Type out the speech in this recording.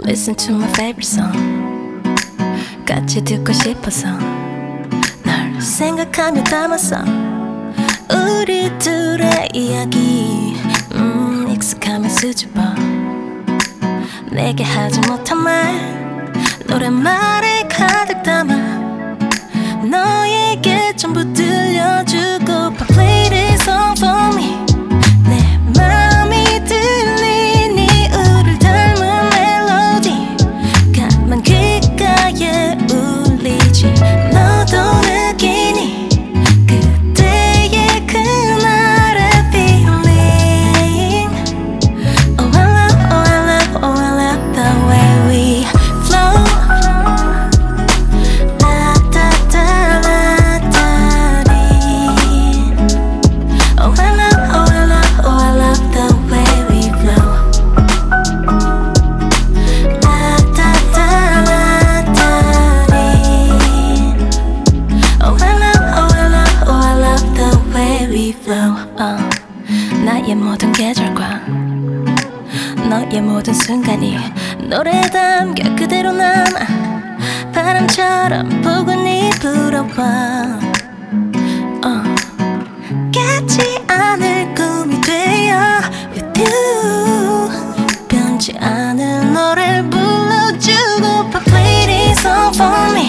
Listen to my favorite song. 같이 듣고 싶어서 널 생각하며 담았어. 우리 둘의 이야기 익숙하면 수줍어. 내게 하지 못한 말 노랫말에 가득 담아 너에게 전부 들려주고 Play this song for me. 내 마음이 들리니 우릴 닮은 멜로디 가만 귓가에 울리지. 너도 느끼니 그때의 그날의 feeling. Oh I love, oh I love, oh I love the way we flow. La da da la da dee. Oh I love, oh I love, oh I love the way we flow. La da da la da dee. Oh I love, oh I love, oh I love the way we flow. 나의 모든 계절과 너의 모든 순간이 노래에 담겨 그대로 남아 바람처럼 포근히 불어와. 깨지 않을 꿈이 되어 with you. 변치 않은 노래를 불러주고 Play this song for me.